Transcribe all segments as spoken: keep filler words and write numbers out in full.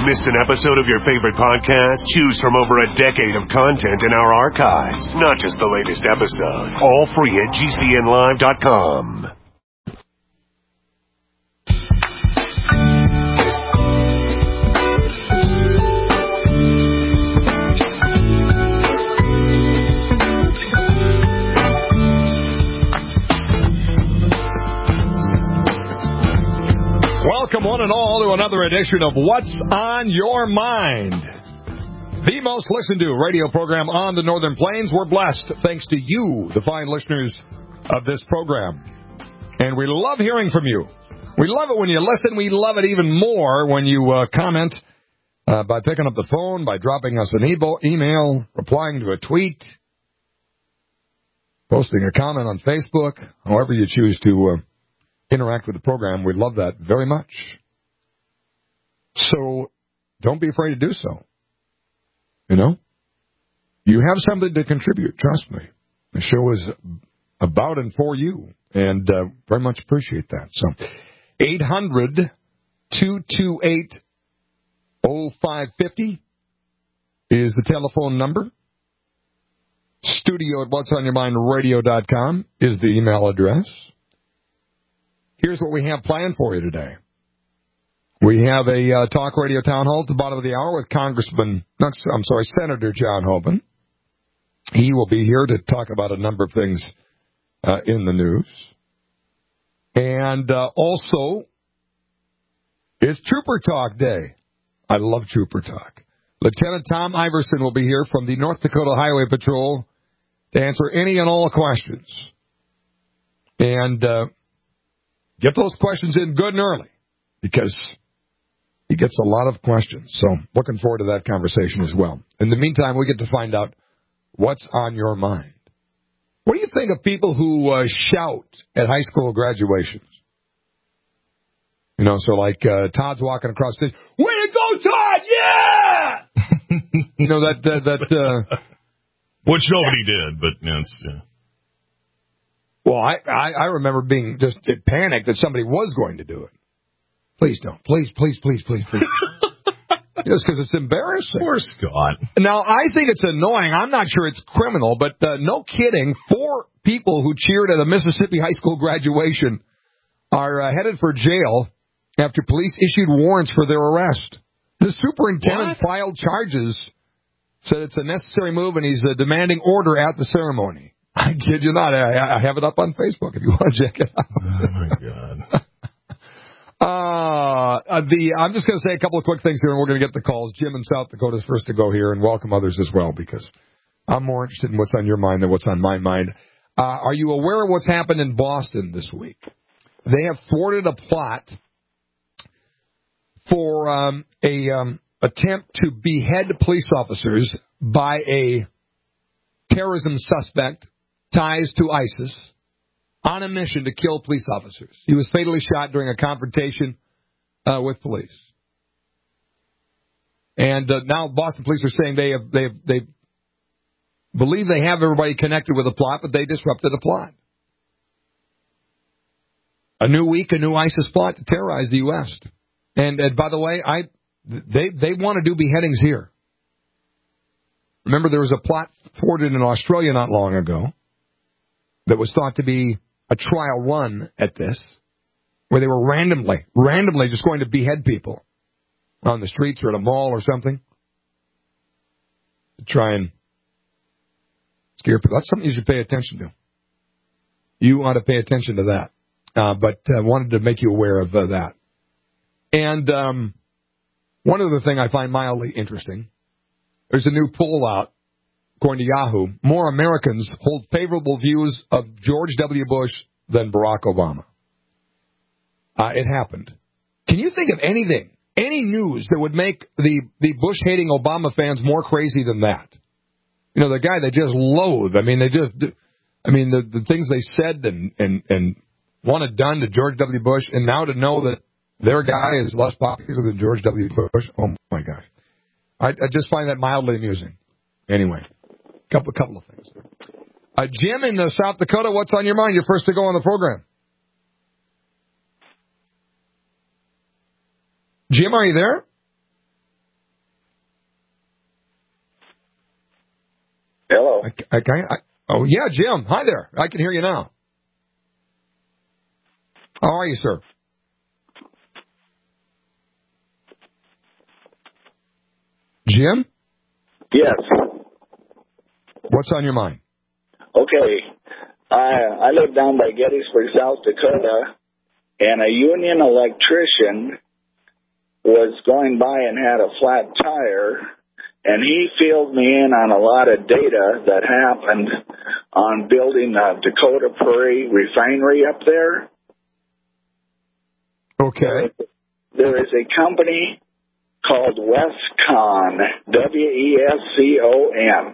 Missed an episode of your favorite podcast? Choose from over a decade of content in our archives. Not just the latest episode. All free at G C N live dot com. Welcome, one and all, to another edition of What's on Your Mind, the most listened to radio program on the Northern Plains. We're blessed thanks to you, the fine listeners of this program. And we love hearing from you. We love it when you listen. We love it even more when you uh, comment uh, by picking up the phone, by dropping us an e- email, replying to a tweet, posting a comment on Facebook, however you choose to uh, interact with the program. We love that very much. So don't be afraid to do so. You know? You have something to contribute, trust me. The show is about and for you, and uh, very much appreciate that. So eight hundred, two two eight, oh five five oh is the telephone number. Studio at whats on your mind radio dot com is the email address. Here's what we have planned for you today. We have a uh, talk radio town hall at the bottom of the hour with Congressman, not, I'm sorry, Senator John Hoeven. He will be here to talk about a number of things uh, in the news. And uh, also, it's Trooper Talk Day. I love Trooper Talk. Lieutenant Tom Iverson will be here from the North Dakota Highway Patrol to answer any and all questions. And uh, get those questions in good and early, because he gets a lot of questions. So looking forward to that conversation as well. In the meantime, we get to find out what's on your mind. What do you think of people who uh, shout at high school graduations? You know, so like uh, Todd's walking across the stage, way to go, Todd! Yeah! You know, that... that, that uh, Which nobody did, but it's... Yeah. Well, I, I, I remember being just panicked that somebody was going to do it. Please don't. Please, please, please, please, please. Just because it's embarrassing. Poor Scott. Now, I think it's annoying. I'm not sure it's criminal, but uh, no kidding. Four people who cheered at a Mississippi high school graduation are uh, headed for jail after police issued warrants for their arrest. The superintendent what? filed charges, said it's a necessary move, and he's uh, demanding order at the ceremony. I kid you not. I, I have it up on Facebook if you want to check it out. Oh, my God. uh, the, I'm just going to say a couple of quick things here, and we're going to get the calls. Jim in South Dakota is first to go here, and welcome others as well, because I'm more interested in what's on your mind than what's on my mind. Uh, are you aware of what's happened in Boston this week? They have thwarted a plot for um, a um, attempt to behead police officers by a terrorism suspect, ties to ISIS, on a mission to kill police officers. He was fatally shot during a confrontation uh, with police. And uh, now Boston police are saying they have, they have, they believe they have everybody connected with the plot, but they disrupted the plot. A new week, a new ISIS plot to terrorize the U S. And, and by the way, I they they want to do beheadings here. Remember, there was a plot thwarted in Australia not long ago that was thought to be a trial run at this, where they were randomly, randomly just going to behead people on the streets or at a mall or something to try and scare people. That's something you should pay attention to. You ought to pay attention to that. Uh, but I uh, wanted to make you aware of uh, that. And um, one other thing I find mildly interesting, there's a new poll out, according to Yahoo. More Americans hold favorable views of George W. Bush than Barack Obama. Uh, it happened. Can you think of anything, any news that would make the, the Bush-hating Obama fans more crazy than that? You know, the guy they just loathe. I mean, they just, I mean, the, the things they said and, and, and wanted done to George W. Bush, and now to know that their guy is less popular than George W. Bush. Oh, my gosh. I, I just find that mildly amusing. Anyway, a couple, couple of things. Uh, Jim in uh, South Dakota, what's on your mind? You're first to go on the program. Jim, are you there? Hello. I, I, I, oh, yeah, Jim. Hi there. I can hear you now. How are you, sir? Jim? Yes. What's on your mind? Okay. I I live down by Gettysburg, South Dakota, and a union electrician was going by and had a flat tire, and he filled me in on a lot of data that happened on building the Dakota Prairie refinery up there. Okay. There is a company called Westcon, W E S C O N.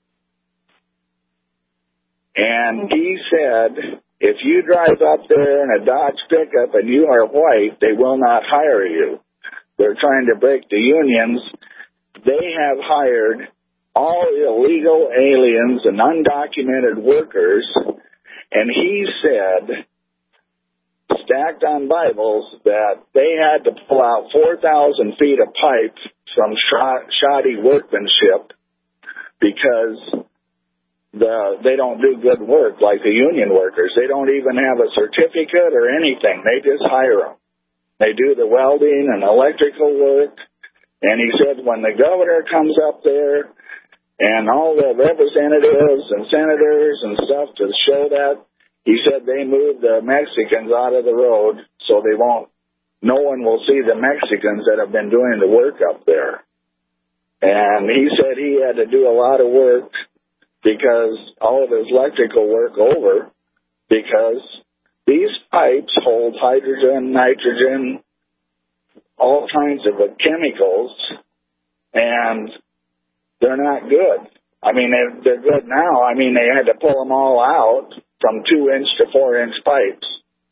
And he said, if you drive up there in a Dodge pickup and you are white, they will not hire you. They're trying to break the unions. They have hired all illegal aliens and undocumented workers. And he said, stacked on Bibles, that they had to pull out four thousand feet of pipe from shoddy workmanship because the they don't do good work like the union workers. They don't even have a certificate or anything. They just hire them. They do the welding and electrical work. And he said when the governor comes up there and all the representatives and senators and stuff to show that, he said they moved the Mexicans out of the road so they won't, no one will see the Mexicans that have been doing the work up there. And he said he had to do a lot of work because all of his electrical work over because these pipes hold hydrogen, nitrogen, all kinds of chemicals, and they're not good. I mean, they're, they're good now. I mean, they had to pull them all out from two-inch to four-inch pipes.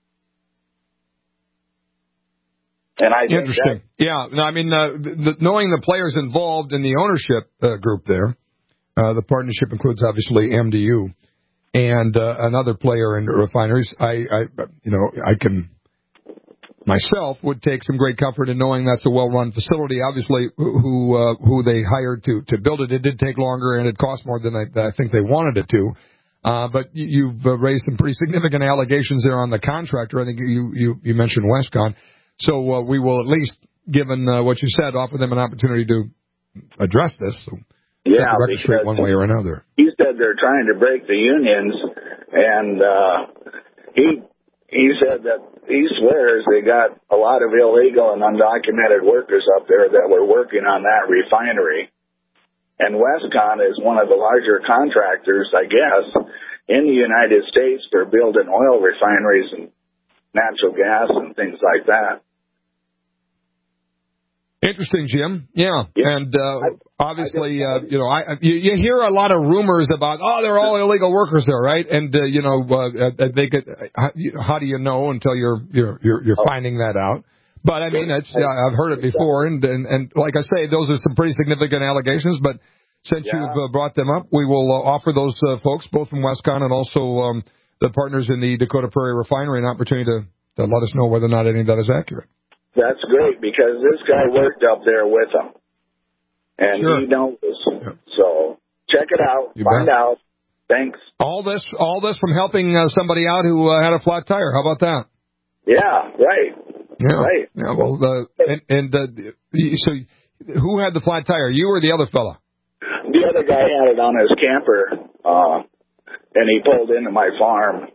And I think Interesting. that, yeah, no, I mean, uh, the, knowing the players involved in the ownership uh, group there, uh, the partnership includes obviously M D U and uh, another player in refineries. I, I, you know, I can myself would take some great comfort in knowing that's a well-run facility. Obviously, who uh, who they hired to to build it, it did take longer and it cost more than I, I think they wanted it to. Uh, but you've uh, raised some pretty significant allegations there on the contractor. I think you you, you mentioned Westcon. So uh, we will at least, given uh, what you said, offer them an opportunity to address this. So yeah, set the record straight one way or another. He said they're trying to break the unions, and uh, he he said that he swears they got a lot of illegal and undocumented workers up there that were working on that refinery. And Westcon is one of the larger contractors, I guess, in the United States for building oil refineries and natural gas and things like that. Interesting, Jim. Yeah, yeah. and uh, obviously, uh, you know, I you, you hear a lot of rumors about, oh, they're all illegal workers there, right? And uh, you know, uh, they get. How, how do you know until you're you're you're, you're finding that out? But I mean, it's, yeah, I've heard it before, and, and and like I say, those are some pretty significant allegations. But since yeah. you've uh, brought them up, we will uh, offer those uh, folks, both from Westcon and also um, the partners in the Dakota Prairie Refinery, an opportunity to, to let us know whether or not any of that is accurate. That's great, because this guy worked up there with them, and sure. he knows. Yeah. So check it out, you find bet. out. Thanks. All this, all this from helping uh, somebody out who uh, had a flat tire. How about that? Yeah, right. Yeah, right. Yeah, well, uh, and, and uh, so who had the flat tire? You or the other fella? The other guy had it on his camper, uh, and he pulled into my farm.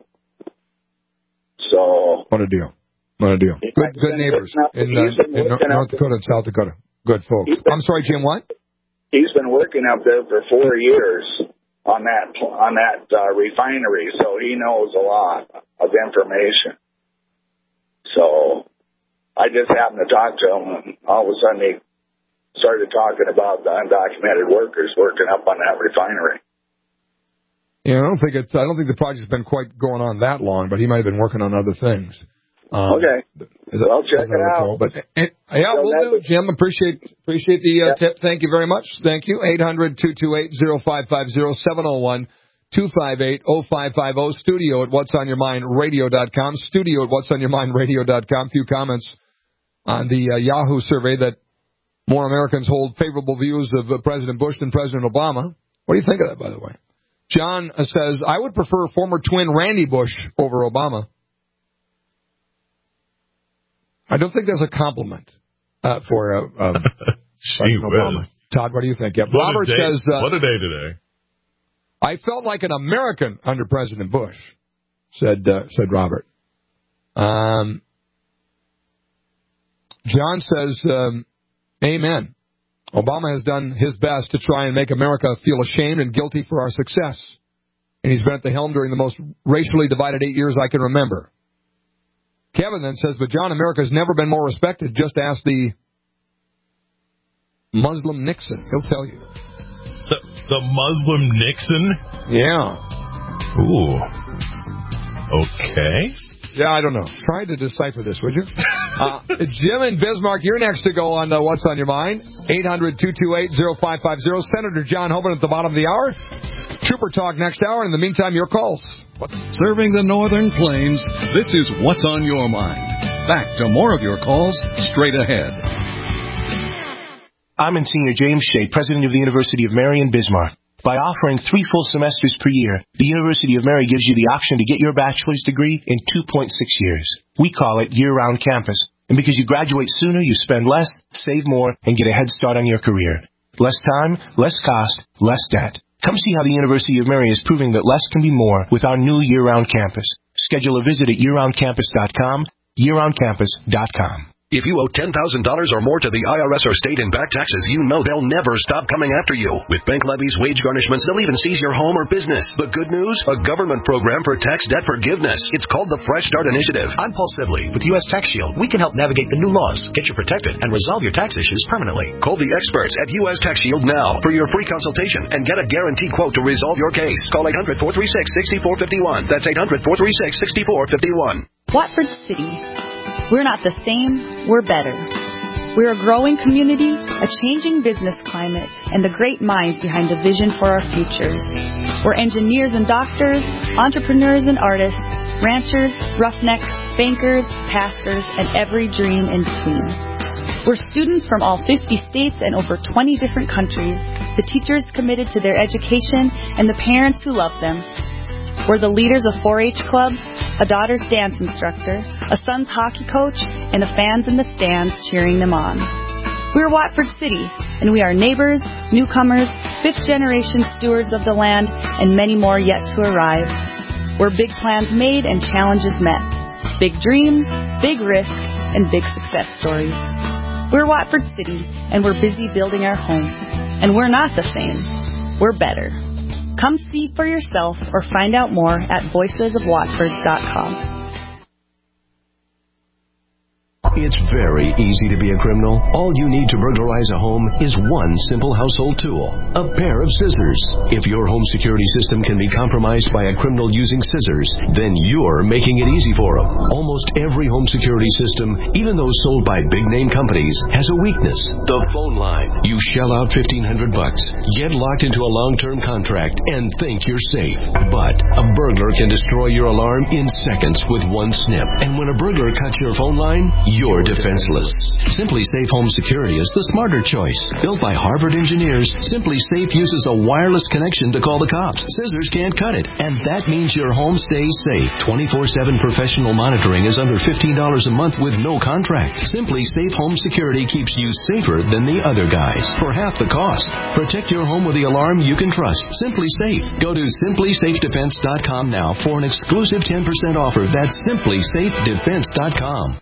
So what a deal. What a deal. Good, good neighbors in, uh, in North, North Dakota and South Dakota. Good folks. Been, I'm sorry, Jim, what? He's been working up there for four years on that on that uh, refinery, so he knows a lot of information. So I just happened to talk to him, and all of a sudden he started talking about the undocumented workers working up on that refinery. Yeah, I don't think it's. I don't think the project's been quite going on that long, but he might have been working on other things. Um, okay. That, well, check it out. But it, yeah, so we'll do, Jim. Appreciate appreciate the uh, yeah. tip. Thank you very much. Thank you. eight hundred, two two eight, oh five five oh, seven oh one, two five eight, oh five five oh, studio at what's on your mind radio dot com, studio at what's on your mind radio dot com. A few comments on the uh, Yahoo survey that more Americans hold favorable views of uh, President Bush than President Obama. What do you think of that, by the way? John says, I would prefer former twin Randy Bush over Obama. I don't think that's a compliment uh, for uh, um, Obama. Todd, what do you think? Yeah, what Robert a day, says, uh, what a day today. I felt like an American under President Bush, said uh, said Robert. Um, John says, um, amen. Obama has done his best to try and make America feel ashamed and guilty for our success. And he's been at the helm during the most racially divided eight years I can remember. Kevin then says, but John, America's never been more respected. Just ask the Muslim Nixon. He'll tell you. The, the Muslim Nixon? Yeah. Ooh. Okay. Yeah, I don't know. Try to decipher this, would you? Uh, Jim and Bismarck, you're next to go on uh, What's on Your Mind. eight hundred, two two eight, oh five five oh. Senator John Hoeven at the bottom of the hour. Trooper Talk next hour. In the meantime, your calls. What? Serving the Northern Plains, this is What's on Your Mind. Back to more of your calls straight ahead. I'm Monsignor James Shea, President of the University of Mary in Bismarck. By offering three full semesters per year, the University of Mary gives you the option to get your bachelor's degree in two point six years. We call it year-round campus. And because you graduate sooner, you spend less, save more, and get a head start on your career. Less time, less cost, less debt. Come see how the University of Mary is proving that less can be more with our new year-round campus. Schedule a visit at year round campus dot com, year round campus dot com. If you owe ten thousand dollars or more to the I R S or state in back taxes, you know they'll never stop coming after you. With bank levies, wage garnishments, they'll even seize your home or business. The good news? A government program for tax debt forgiveness. It's called the Fresh Start Initiative. I'm Paul Sibley with U S Tax Shield. We can help navigate the new laws, get you protected, and resolve your tax issues permanently. Call the experts at U S Tax Shield now for your free consultation and get a guaranteed quote to resolve your case. Call eight hundred, four three six, six four five one. That's eight hundred, four three six, six four five one. Watford City. We're not the same, we're better. We're a growing community, a changing business climate, and the great minds behind the vision for our future. We're engineers and doctors, entrepreneurs and artists, ranchers, roughnecks, bankers, pastors, and every dream in between. We're students from all fifty states and over twenty different countries, the teachers committed to their education, and the parents who love them. We're the leaders of four H clubs, a daughter's dance instructor, a son's hockey coach, and the fans in the stands cheering them on. We're Watford City, and we are neighbors, newcomers, fifth-generation stewards of the land, and many more yet to arrive. We're big plans made and challenges met. Big dreams, big risk, and big success stories. We're Watford City, and we're busy building our home. And we're not the same. We're better. Come see for yourself or find out more at voices of watford dot com. It's very easy to be a criminal. All you need to burglarize a home is one simple household tool, a pair of scissors. If your home security system can be compromised by a criminal using scissors, then you're making it easy for them. Almost every home security system, even those sold by big-name companies, has a weakness, the phone line. You shell out fifteen hundred bucks, get locked into a long-term contract, and think you're safe. But a burglar can destroy your alarm in seconds with one snip. And when a burglar cuts your phone line, you're defenseless. Simply Safe Home Security is the smarter choice. Built by Harvard engineers, Simply Safe uses a wireless connection to call the cops. Scissors can't cut it, and that means your home stays safe. twenty-four seven professional monitoring is under fifteen dollars a month with no contract. Simply Safe Home Security keeps you safer than the other guys for half the cost. Protect your home with the alarm you can trust. Simply Safe. Go to simply safe defense dot com now for an exclusive ten percent offer. That's simply safe defense dot com.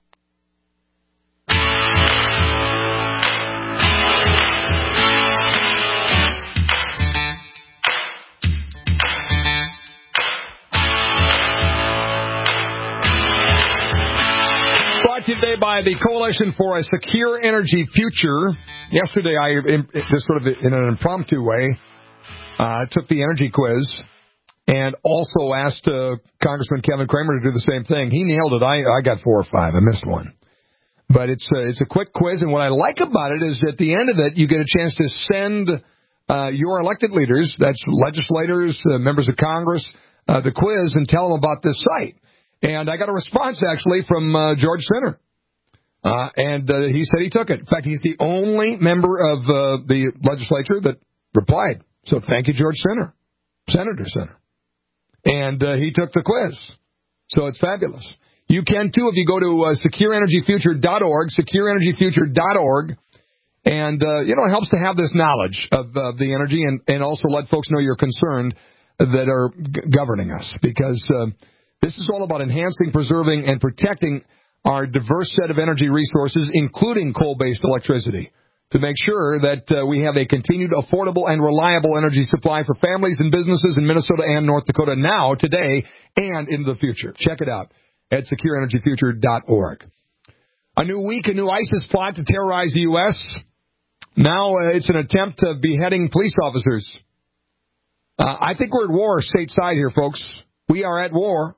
Today by the Coalition for a Secure Energy Future. Yesterday, I, in, just sort of in an impromptu way, uh, took the energy quiz and also asked uh, Congressman Kevin Cramer to do the same thing. He nailed it. I, I got four or five. I missed one. But it's a, it's a quick quiz, and what I like about it is at the end of it, you get a chance to send uh, your elected leaders, that's legislators, uh, members of Congress, uh, the quiz and tell them about this site. And I got a response, actually, from uh, George Sinner. Uh, and uh, he said he took it. In fact, he's the only member of uh, the legislature that replied. So thank you, George Sinner. Senator Center. And uh, he took the quiz. So it's fabulous. You can, too, if you go to uh, secure energy future dot org, secure energy future dot org. And, uh, you know, it helps to have this knowledge of uh, the energy and, and also let folks know you're concerned that are g- governing us. Because uh, this is all about enhancing, preserving, and protecting our diverse set of energy resources, including coal-based electricity, to make sure that uh, we have a continued affordable and reliable energy supply for families and businesses in Minnesota and North Dakota now, today, and into the future. Check it out at secure energy future dot org. A new week, a new ISIS plot to terrorize the U S Now uh, it's an attempt of beheading police officers. Uh, I think we're at war stateside here, folks. We are at war.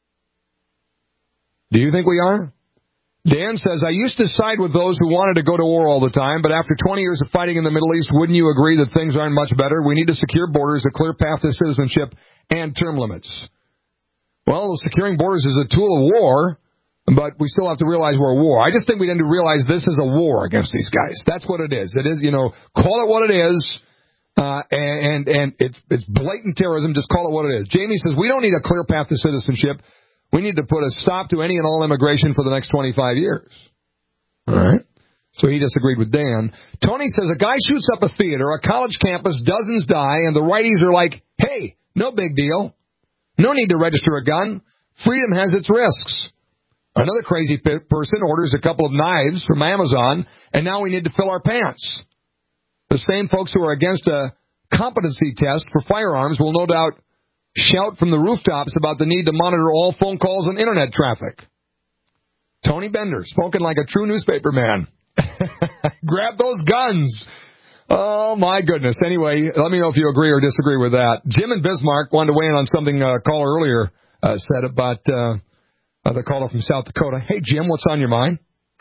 Do you think we are? Dan says, I used to side with those who wanted to go to war all the time, but after twenty years of fighting in the Middle East, wouldn't you agree that things aren't much better? We need to secure borders, a clear path to citizenship, and term limits. Well, securing borders is a tool of war, but we still have to realize we're at war. I just think we need to realize this is a war against these guys. That's what it is. It is, you know, call it what it is, uh, and, and it's, it's blatant terrorism. Just call it what it is. Jamie says, we don't need a clear path to citizenship. We need to put a stop to any and all immigration for the next twenty-five years. All right. So he disagreed with Dan. Tony says, a guy shoots up a theater, a college campus, dozens die, and the righties are like, hey, no big deal. No need to register a gun. Freedom has its risks. Another crazy person orders a couple of knives from Amazon, and now we need to fill our pants. The same folks who are against a competency test for firearms will no doubt shout from the rooftops about the need to monitor all phone calls and internet traffic. Tony Bender, spoken like a true newspaper man. Grab those guns. Oh, my goodness. Anyway, let me know if you agree or disagree with that. Jim in Bismarck wanted to weigh in on something a caller earlier uh, said about uh, uh, the caller from South Dakota. Hey, Jim, what's on your mind?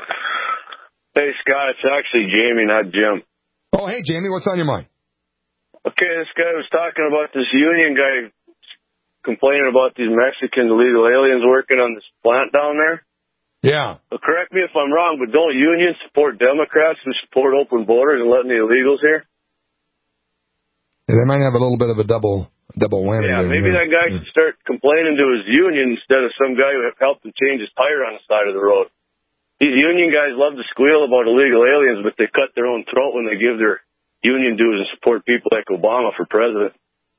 Hey, Scott, it's actually Jamie, not Jim. Oh, hey, Jamie, what's on your mind? Okay, this guy was talking about this union guy complaining about these Mexican illegal aliens working on this plant down there. Yeah. Well, correct me if I'm wrong, but don't unions support Democrats who support open borders and letting the illegals here? Yeah, they might have a little bit of a double double whammy. Yeah, there, maybe yeah. that guy should start complaining to his union instead of some guy who helped him change his tire on the side of the road. These union guys love to squeal about illegal aliens, but they cut their own throat when they give their union dues and support people like Obama for president.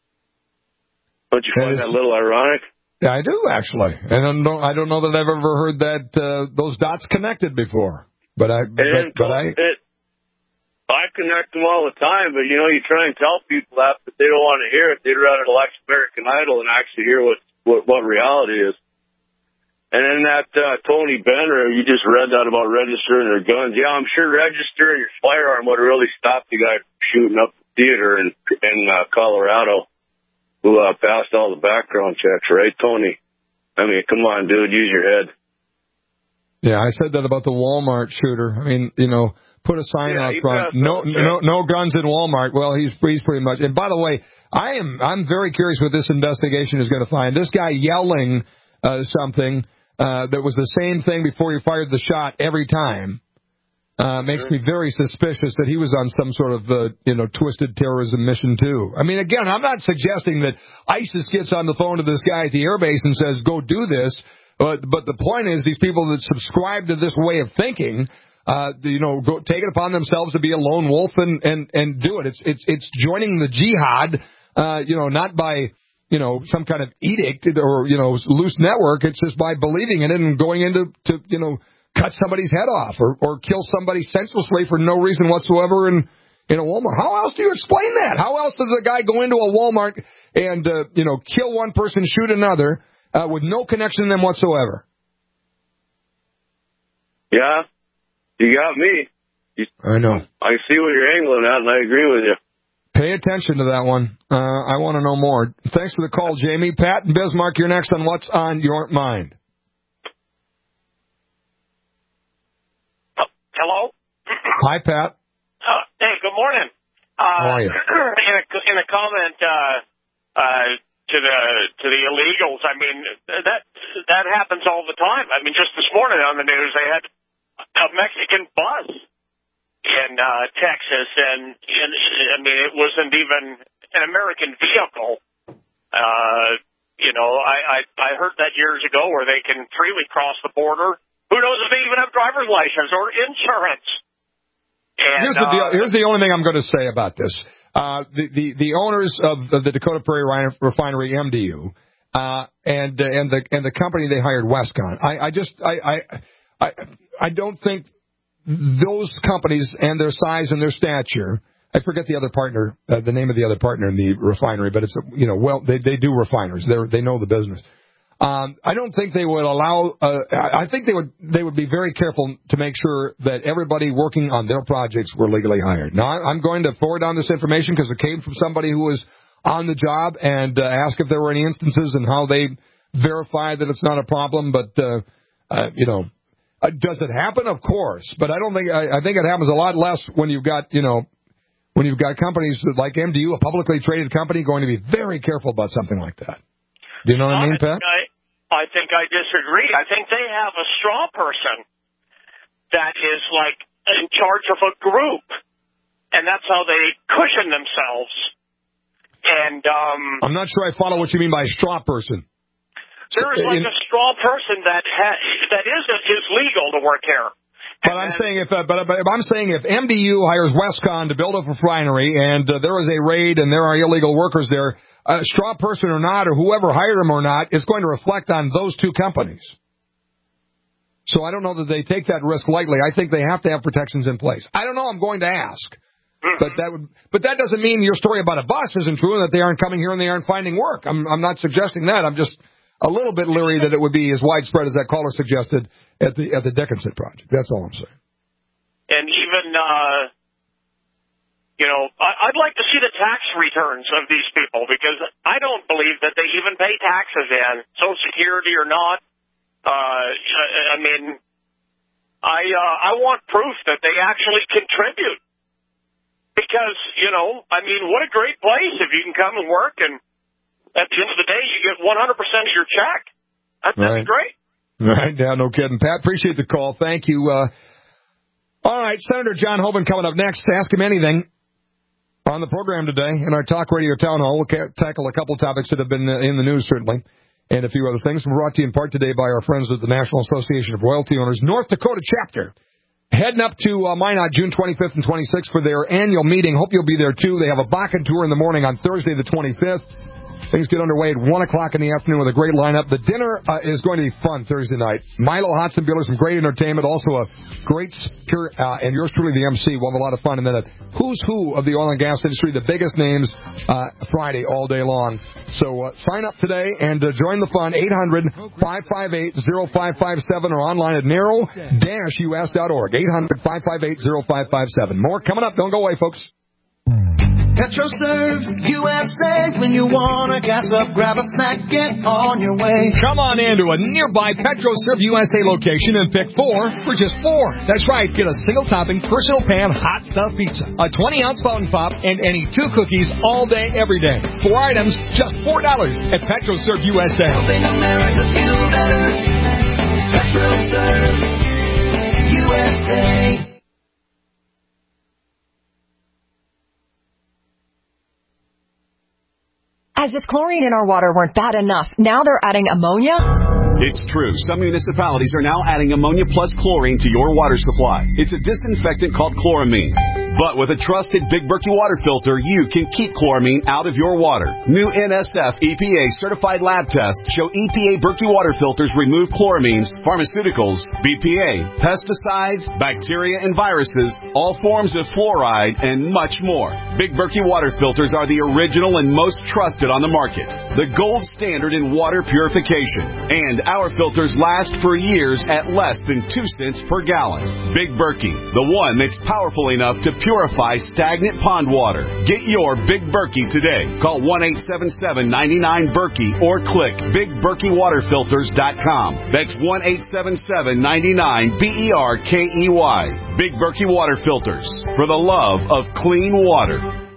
Don't you find that a little ironic? Yeah, I do, actually. And I don't know, I don't know that I've ever heard that uh, those dots connected before. But I, but, but I, it, I connect them all the time. But you know, you try and tell people that, but they don't want to hear it. They'd rather watch American Idol and actually hear what what, what reality is. And then that uh, Tony Benner, you just read that about registering their guns. Yeah, I'm sure registering your firearm would have really stopped the guy from shooting up the theater in in uh, Colorado. Who uh, passed all the background checks, right, Tony? I mean, come on, dude, use your head. Yeah, I said that about the Walmart shooter. I mean, you know, put a sign yeah, out front, no, no, no guns in Walmart. Well, he's he's pretty much. And by the way, I am I'm very curious what this investigation is going to find. This guy yelling uh, something uh, that was the same thing before he fired the shot every time. Uh, makes me very suspicious that he was on some sort of, uh, you know, twisted terrorism mission, too. I mean, again, I'm not suggesting that ISIS gets on the phone to this guy at the airbase and says, go do this. But, but the point is, these people that subscribe to this way of thinking, uh, you know, go, take it upon themselves to be a lone wolf and, and, and do it. It's, it's, it's joining the jihad, uh, you know, not by, you know, some kind of edict or, you know, loose network. It's just by believing in it and going into, to, you know, cut somebody's head off or, or kill somebody senselessly for no reason whatsoever in, in a Walmart. How else do you explain that? How else does a guy go into a Walmart and, uh, you know, kill one person, shoot another, uh, with no connection to them whatsoever? Yeah, you got me. You, I know. I see what you're angling at, and I agree with you. Pay attention to that one. Uh, I want to know more. Thanks for the call, Jamie. Pat and Bismarck, you're next on What's on Your Mind. Hello? Hi, Pat. Uh, hey, good morning. Uh, How are you? In a, in a comment uh, uh, to the to the illegals, I mean, that that happens all the time. I mean, just this morning on the news, they had a Mexican bus in uh, Texas, and, and I mean, it wasn't even an American vehicle. Uh, you know, I, I, I heard that years ago where they can freely cross the border. Who knows if they even have driver's license or insurance? And, here's, the deal, uh, here's the only thing I'm going to say about this. Uh, the, the, the owners of, of the Dakota Prairie Refinery, M D U, uh, and, uh, and the, and the company they hired, Westcon. I, I just, I, I, I, I don't think those companies and their size and their stature, I forget the other partner, uh, the name of the other partner in the refinery, but it's, you know, well, they, they do refiners. They're, they know the business. Um, I don't think they would allow, uh, I think they would, they would be very careful to make sure that everybody working on their projects were legally hired. Now, I'm going to forward on this information because it came from somebody who was on the job and uh, ask if there were any instances and how they verify that it's not a problem. But, uh, uh, you know, uh, does it happen? Of course. But I don't think, I, I think it happens a lot less when you've got, you know, when you've got companies like M D U, a publicly traded company, going to be very careful about something like that. Do you know what I mean, Pat? I, I think I disagree. I think they have a straw person that is like in charge of a group, and that's how they cushion themselves. And um, I'm not sure I follow what you mean by straw person. There is like In, a straw person that ha- that is is legal to work here. But I'm saying if uh, but, but I'm saying if M D U hires Westcon to build a refinery and uh, there is a raid and there are illegal workers there, a straw person or not, or whoever hired them or not, is going to reflect on those two companies. So I don't know that they take that risk lightly. I think they have to have protections in place. I don't know. I'm going to ask. Mm-hmm. But that would, but that doesn't mean your story about a bus isn't true and that they aren't coming here and they aren't finding work. I'm, I'm not suggesting that. I'm just a little bit leery that it would be as widespread as that caller suggested at the at the Dickinson project. That's all I'm saying. And even, uh, you know, I, I'd like to see the tax returns of these people because I don't believe that they even pay taxes in, Social Security or not. Uh, I mean, I uh, I want proof that they actually contribute. Because, you know, I mean, what a great place if you can come and work and at the end of the day you get one hundred percent of your check. That, that's right. great. Right, yeah, no kidding. Pat, appreciate the call. Thank you. Uh, all right, Senator John Hoeven coming up next. Ask him anything on the program today in our Talk Radio Town Hall. We'll ca- tackle a couple topics that have been uh, in the news, certainly, and a few other things. We're brought to you in part today by our friends at the National Association of Royalty Owners, North Dakota chapter. Heading up to uh, Minot June twenty-fifth and twenty-sixth for their annual meeting. Hope you'll be there, too. They have a Bakken tour in the morning on Thursday the twenty-fifth. Things get underway at one o'clock in the afternoon with a great lineup. The dinner uh, is going to be fun Thursday night. Milo Hotzenbuehler, some great entertainment. Also a great speaker, uh, and yours truly, the M C. We'll have a lot of fun. And then a who's who of the oil and gas industry, the biggest names, uh, Friday all day long. So uh, sign up today and uh, join the fun. eight hundred, five five eight, oh five five seven or online at narrow dash u s dot org. eight hundred, five five eight, oh five five seven. More coming up. Don't go away, folks. PetroServe U S A. When you wanna gas up, grab a snack, get on your way. Come on into a nearby PetroServe U S A location and pick four for just four. That's right. Get a single topping, personal pan, hot stuff pizza, a twenty ounce fountain pop, and any two cookies all day, every day. Four items, just four dollars at PetroServe U S A. Helping America feel better. PetroServe U S A. As if chlorine in our water weren't bad enough, now they're adding ammonia? It's true. Some municipalities are now adding ammonia plus chlorine to your water supply. It's a disinfectant called chloramine. But with a trusted Big Berkey water filter, you can keep chloramine out of your water. New N S F E P A certified lab tests show E P A Berkey water filters remove chloramines, pharmaceuticals, B P A, pesticides, bacteria and viruses, all forms of fluoride, and much more. Big Berkey water filters are the original and most trusted on the market. The gold standard in water purification. And our filters last for years at less than two cents per gallon. Big Berkey, the one that's powerful enough to purify stagnant pond water. Get your Big Berkey today. Call one eight seven seven, nine nine, Berkey or click big berkey water filters dot com. That's one eight seven seven, nine nine, B E R K E Y. Big Berkey Water Filters, for the love of clean water.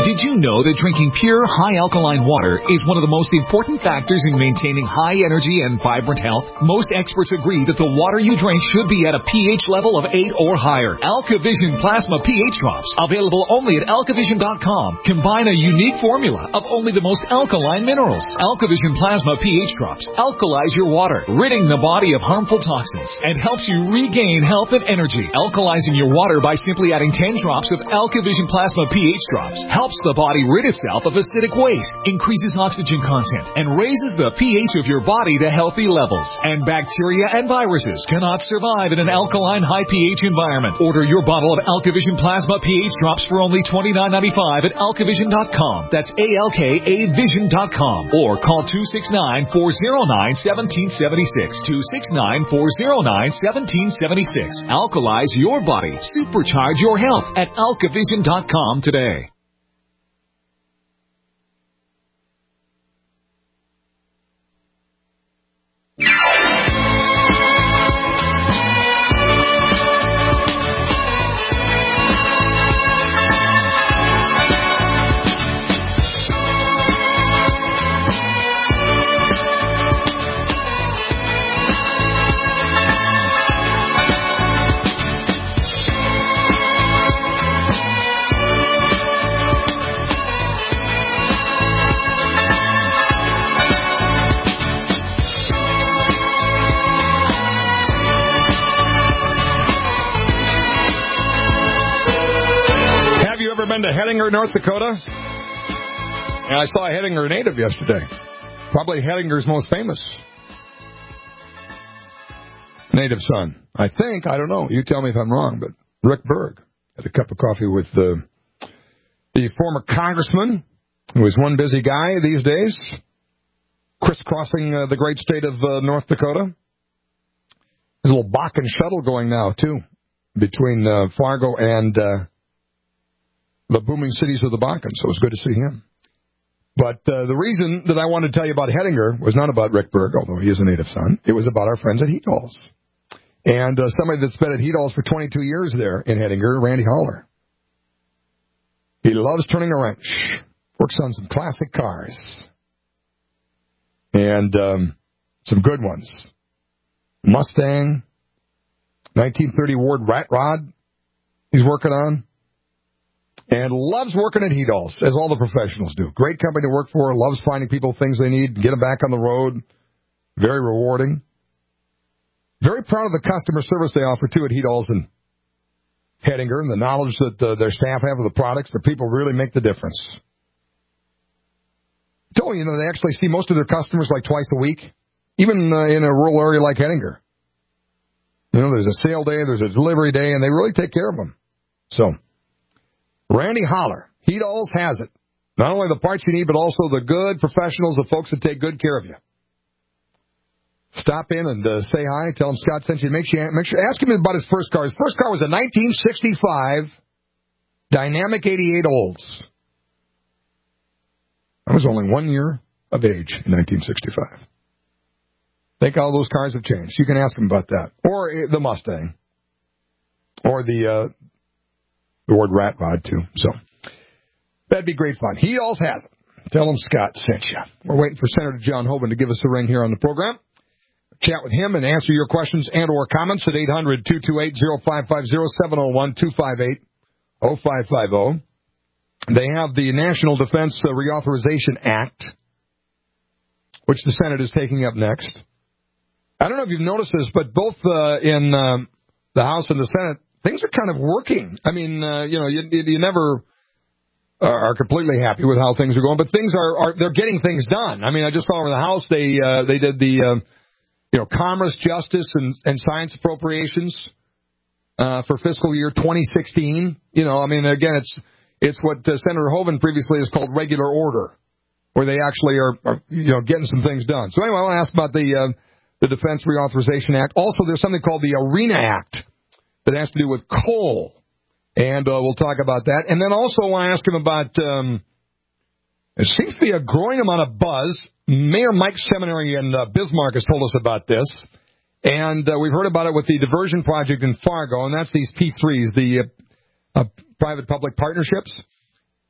Did you know that drinking pure, high alkaline water is one of the most important factors in maintaining high energy and vibrant health? Most experts agree that the water you drink should be at a pH level of eight or higher. AlkaVision Plasma pH drops, available only at alkavision dot com, combine a unique formula of only the most alkaline minerals. AlkaVision Plasma pH drops alkalize your water, ridding the body of harmful toxins, and helps you regain health and energy. Alkalizing your water by simply adding ten drops of AlkaVision Plasma pH drops helps the body rid itself of acidic waste, increases oxygen content, and raises the pH of your body to healthy levels. And bacteria and viruses cannot survive in an alkaline high pH environment. Order your bottle of AlkaVision Plasma pH drops for only twenty-nine ninety-five at alkavision dot com. That's A L K A vision dot com. Or call two six nine, four oh nine, one seven seven six. two six nine, four oh nine, one seven seven six. Alkalize your body. Supercharge your health at alkavision dot com today. Been to Hettinger, North Dakota? And I saw a Hettinger native yesterday. Probably Hettinger's most famous native son. I think, I don't know. You tell me if I'm wrong, but Rick Berg had a cup of coffee with the, the former congressman, who is one busy guy these days, crisscrossing uh, the great state of uh, North Dakota. There's a little Bakken shuttle going now, too, between uh, Fargo and Uh, the booming cities of the Bakken, so it was good to see him. But uh, the reason that I wanted to tell you about Hettinger was not about Rick Berg, although he is a native son. It was about our friends at Heat Halls. And uh, somebody that's been at Heat Halls for twenty-two years there in Hettinger, Randy Holler. He loves turning a wrench. Works on some classic cars. And um, some good ones. Mustang, nineteen thirty Ward Rat Rod he's working on. And loves working at Heat Halls, as all the professionals do. Great company to work for, loves finding people things they need, get them back on the road. Very rewarding. Very proud of the customer service they offer, too, at Heat Halls and Hettinger, and the knowledge that uh, their staff have of the products. Their people really make the difference. I told you, you know, they actually see most of their customers like twice a week, even uh, in a rural area like Hettinger. You know, there's a sale day, there's a delivery day, and they really take care of them. So Randy Holler, Heat Halls has it. Not only the parts you need, but also the good professionals, the folks that take good care of you. Stop in and uh, say hi. Tell him Scott sent you. Make sure, make sure, ask him about his first car. His first car was a nineteen sixty-five Dynamic eighty-eight Olds. I was only one year of age in nineteen sixty-five. Think all those cars have changed. You can ask him about that. Or uh, the Mustang. Or the... Uh, The word rat rod, too. So that'd be great fun. He also has it. Tell him Scott sent you. We're waiting for Senator John Hoeven to give us a ring here on the program. Chat with him and answer your questions and or comments at eight hundred, two two eight, oh five five oh, seven oh one, two five eight, oh five five oh. They have the National Defense Reauthorization Act, which the Senate is taking up next. I don't know if you've noticed this, but both uh, in um, the House and the Senate, things are kind of working. I mean, uh, you know, you, you never are completely happy with how things are going, but things are, are they're getting things done. I mean, I just saw in the House they uh, they did the uh, you know Commerce, Justice, and, and Science appropriations uh, for fiscal year twenty sixteen. You know, I mean, again, it's it's what uh, Senator Hoeven previously has called regular order, where they actually are, are you know getting some things done. So anyway, I want to ask about the uh, the Defense Reauthorization Act. Also, there's something called the ARENA Act that has to do with coal. And uh, we'll talk about that. And then also I want to ask him about, um, there seems to be a growing amount of buzz. Mayor Mike Seminary in uh, Bismarck has told us about this. And uh, we've heard about it with the diversion project in Fargo, and that's these P threes, the uh, uh, private-public partnerships.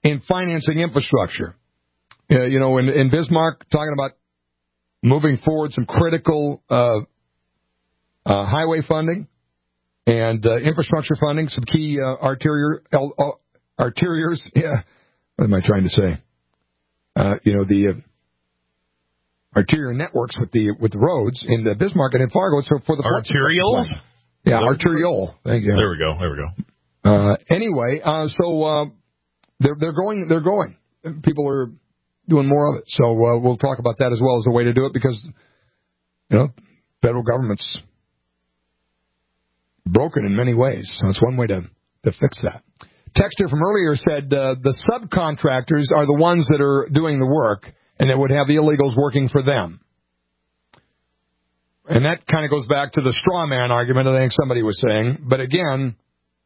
in financing infrastructure. Uh, you know, in, in Bismarck, talking about moving forward some critical uh, uh, highway funding and uh, infrastructure funding, some key uh, arterial, uh, arterials. Yeah, what am I trying to say? Uh, you know, the uh, arterial networks with the with the roads in the Bismarck and in Fargo. So for the arterials, yeah, arterial. Thank you. There we go. There we go. Uh, anyway, uh, so uh, they're they're going they're going. People are doing more of it. So uh, we'll talk about that as well as a way to do it because you know federal government's broken in many ways. So it's one way to to fix that. Texter from earlier said uh, the subcontractors are the ones that are doing the work, and it would have the illegals working for them. And that kind of goes back to the straw man argument I think somebody was saying. But again,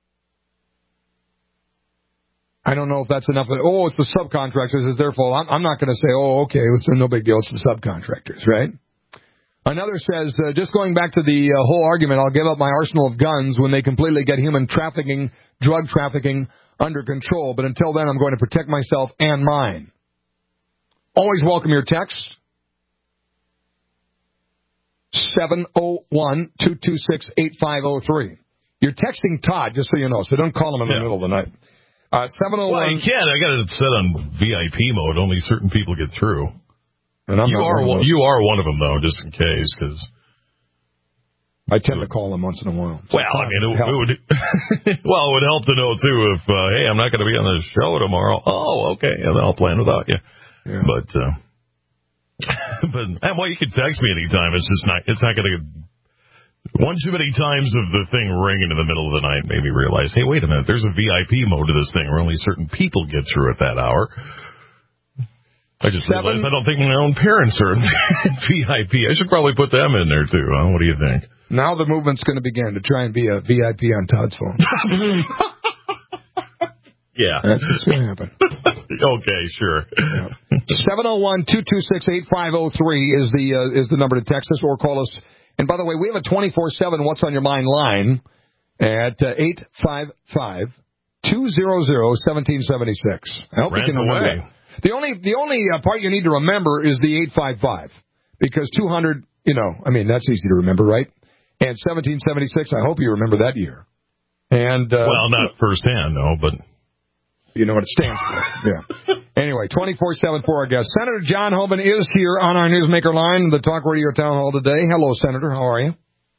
I don't know if that's enough. Of, oh, it's the subcontractors. It's their fault. I'm, I'm not going to say, oh, okay, it's no big deal. It's the subcontractors, right? Another says, uh, just going back to the uh, whole argument, I'll give up my arsenal of guns when they completely get human trafficking, drug trafficking under control. But until then, I'm going to protect myself and mine. Always welcome your text. seven oh one, two two six, eight five oh three. You're texting Todd, just so you know, so don't call him in the yeah. middle of the night. Uh, seven oh one. Well, you can't. I got it set on V I P mode. Only certain people get through. And I'm you are one, you are one of them, though, just in case, because I tend to call them once in a while. So well, I mean, it, it would well, it would help to know too if uh, hey, I'm not going to be on the show tomorrow. Oh, okay, and then I'll plan without you. Yeah. But uh, but and, well, you can text me anytime. It's just not. It's not going to. One too many times of the thing ringing in the middle of the night made me realize, hey, wait a minute, there's a V I P mode to this thing where only certain people get through at that hour. I just Seven. realized I don't think my own parents are in V I P. I should probably put them in there, too. Huh? What do you think? Now the movement's going to begin to try and be a V I P on Todd's phone. Yeah. That's what's going to happen. Okay, sure. seven oh one, two two six, eight five oh three is the uh, is the number to text us or call us. And by the way, we have a twenty-four seven What's on Your Mind line at uh, eight five five, two hundred, seventeen seventy-six. I hope Ran you can remember away. that. The only the only uh, part you need to remember is the eight five five, because two hundred, you know, I mean, that's easy to remember, right? And seventeen seventy-six, I hope you remember that year. And uh, well, not firsthand, no, but you know what it stands for. Yeah. Anyway, twenty-four seven for our guest. Senator John Hoeven is here on our Newsmaker line, the Talk Radio Town Hall today. Hello, Senator. How are you?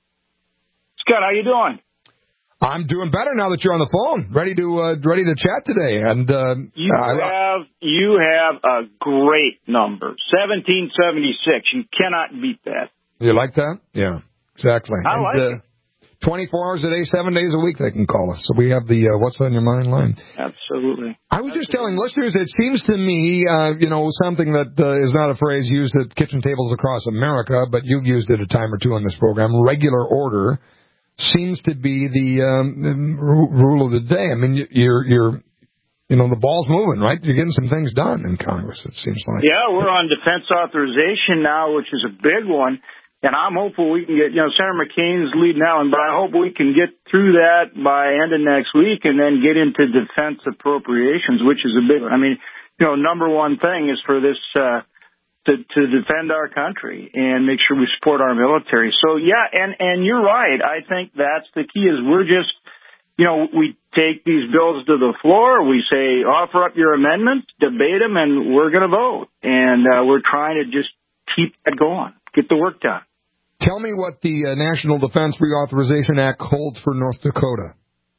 Scott, how you doing? I'm doing better now that you're on the phone, ready to uh, ready to chat today. And uh, you uh, have you have a great number, seventeen seventy-six. You cannot beat that. You like that? Yeah, exactly. I and, like uh, it. twenty-four hours a day, seven days a week, they can call us. So we have the uh, What's on Your Mind line. Absolutely. I was just telling listeners, it seems to me, uh, you know, something that uh, is not a phrase used at kitchen tables across America, but you've used it a time or two on this program. Regular order seems to be the um, rule of the day. I mean, you're, you're, you know, the ball's moving, right? You're getting some things done in Congress, it seems like. Yeah, we're on defense authorization now, which is a big one. And I'm hopeful we can get, you know, Senator McCain's leading that one, but I hope we can get through that by end of next week and then get into defense appropriations, which is a big one. I mean, you know, number one thing is for this, uh, to, to defend our country and make sure we support our military. So, yeah, and, and you're right. I think that's the key is we're just, you know, we take these bills to the floor. We say, offer up your amendments, debate them, and we're going to vote. And uh, we're trying to just keep that going, get the work done. Tell me what the uh, National Defense Reauthorization Act holds for North Dakota.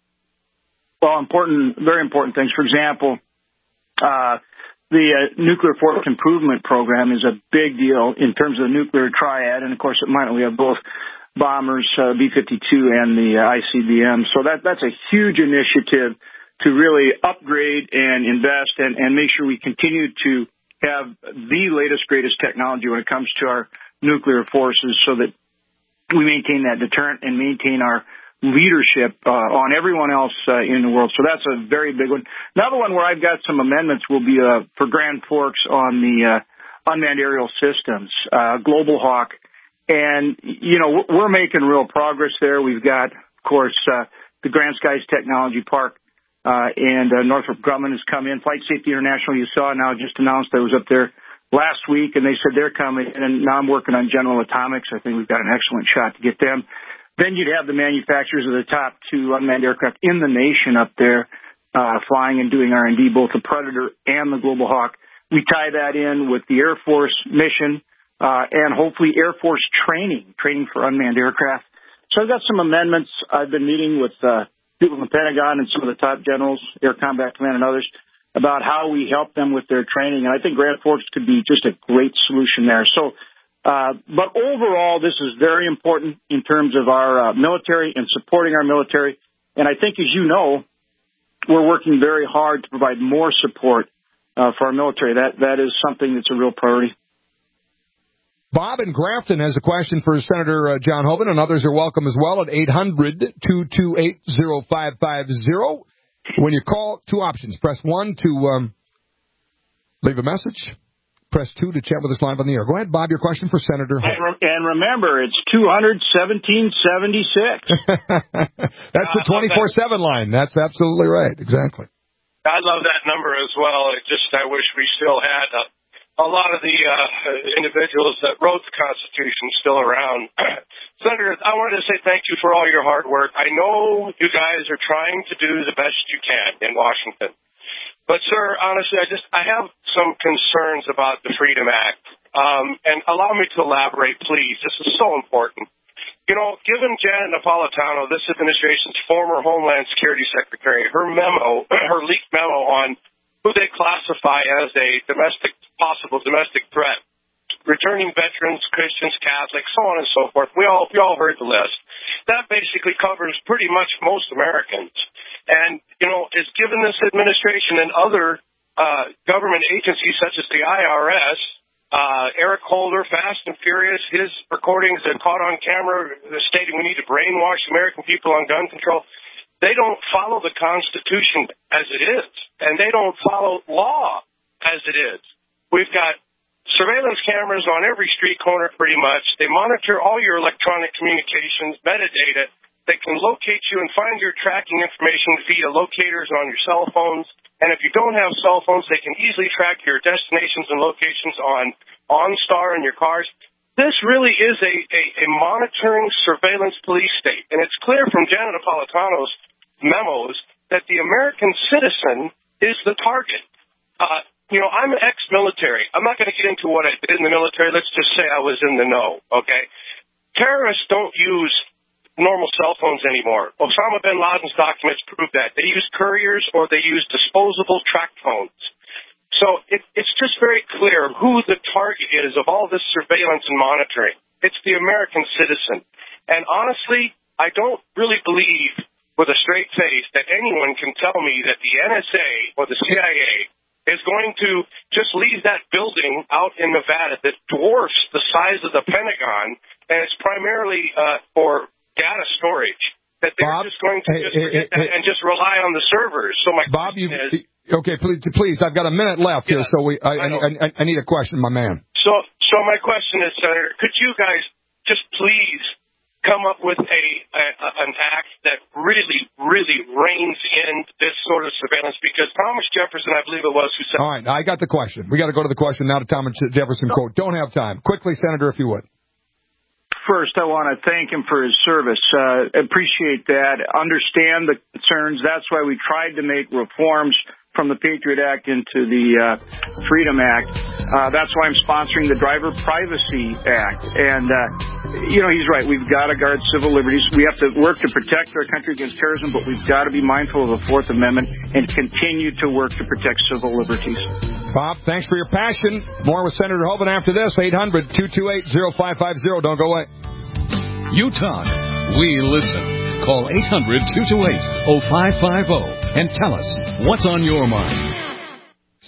Well, important, very important things. For example, uh, the uh, Nuclear Force Improvement Program is a big deal in terms of the nuclear triad. And, of course, at Minot we have both bombers, uh, B fifty-two and the uh, I C B M. So that that's a huge initiative to really upgrade and invest and, and make sure we continue to have the latest, greatest technology when it comes to our nuclear forces so that we maintain that deterrent and maintain our leadership uh, on everyone else uh, in the world. So that's a very big one. Another one where I've got some amendments will be uh, for Grand Forks on the uh, unmanned aerial systems, uh, Global Hawk. And, you know, we're making real progress there. We've got, of course, uh, the Grand Skies Technology Park uh, and uh, Northrop Grumman has come in. Flight Safety International, you saw now, just announced I was up there last week, and they said they're coming in, and now I'm working on General Atomics. I think we've got an excellent shot to get them. Then you'd have the manufacturers of the top two unmanned aircraft in the nation up there uh, flying and doing R and D, both the Predator and the Global Hawk. We tie that in with the Air Force mission uh, and hopefully Air Force training, training for unmanned aircraft. So I've got some amendments. I've been meeting with uh, people in the Pentagon and some of the top generals, Air Combat Command and others, about how we help them with their training. And I think Grand Forks could be just a great solution there. So, uh, but overall, this is very important in terms of our uh, military and supporting our military. And I think, as you know, we're working very hard to provide more support uh, for our military. That That is something that's a real priority. Bob in Grafton has a question for Senator uh, John Hoeven, and others are welcome as well at eight hundred, two two eight, oh five five oh. When you call, two options. Press one to um, leave a message. Press two to chat with us live on the air. Go ahead, Bob, your question for Senator Hoeven. And, re- and remember, it's two hundred seventeen seventy-six. That's the twenty-four seven line. That's absolutely right. Exactly. I love that number as well. It just, I wish we still had a A lot of the uh, individuals that wrote the Constitution still around. Senator, I wanted to say thank you for all your hard work. I know you guys are trying to do the best you can in Washington. But, sir, honestly, I just I have some concerns about the Freedom Act. Um, and allow me to elaborate, please. This is so important. You know, given Janet Napolitano, this administration's former Homeland Security Secretary, her memo, her leaked memo on who they classify as a domestic, possible domestic threat, returning veterans, Christians, Catholics, so on and so forth. We all, we all heard the list. That basically covers pretty much most Americans. And, you know, it's given this administration and other uh, government agencies such as the I R S, uh, Eric Holder, Fast and Furious, his recordings that caught on camera stating we need to brainwash American people on gun control. They don't follow the Constitution as it is, and they don't follow law as it is. We've got surveillance cameras on every street corner pretty much. They monitor all your electronic communications, metadata. They can locate you and find your tracking information via locators on your cell phones. And if you don't have cell phones, they can easily track your destinations and locations on OnStar and your cars. This really is a, a, a monitoring surveillance police state. And it's clear from Janet Napolitano's memos that the American citizen is the target. Uh, you know, I'm ex-military. I'm not going to get into what I did in the military. Let's just say I was in the know, okay? Terrorists don't use normal cell phones anymore. Osama bin Laden's documents prove that. They use couriers or they use disposable track phones. So it, it's just very clear who the target is of all this surveillance and monitoring. It's the American citizen. And honestly, I don't really believe with a straight face that anyone can tell me that the N S A or the C I A is going to just leave that building out in Nevada that dwarfs the size of the Pentagon, and it's primarily uh, for data storage, that they're Bob, just going to just hey, forget hey, that hey, and just rely on the servers. So my Bob, question you, is... Okay, please, please, I've got a minute left yeah, here, so we, I, I, I, I need a question, my man. So, so my question is, Senator, could you guys just please come up with a, a an act that really, really reins in this sort of surveillance? Because Thomas Jefferson, I believe it was, who said... All right, I got the question. We got to go to the question now to Thomas Jefferson quote. Don't have time. Quickly, Senator, if you would. First, I want to thank him for his service. Uh, appreciate that. Understand the concerns. That's why we tried to make reforms from the Patriot Act into the uh, Freedom Act. Uh, that's why I'm sponsoring the Driver Privacy Act. And, uh, you know, he's right. We've got to guard civil liberties. We have to work to protect our country against terrorism, but we've got to be mindful of the Fourth Amendment and continue to work to protect civil liberties. Bob, thanks for your passion. More with Senator Hoeven after this. eight hundred, two two eight, oh five five oh. Don't go away. You talk. We listen. Call eight hundred, two two eight, oh five five oh and tell us what's on your mind.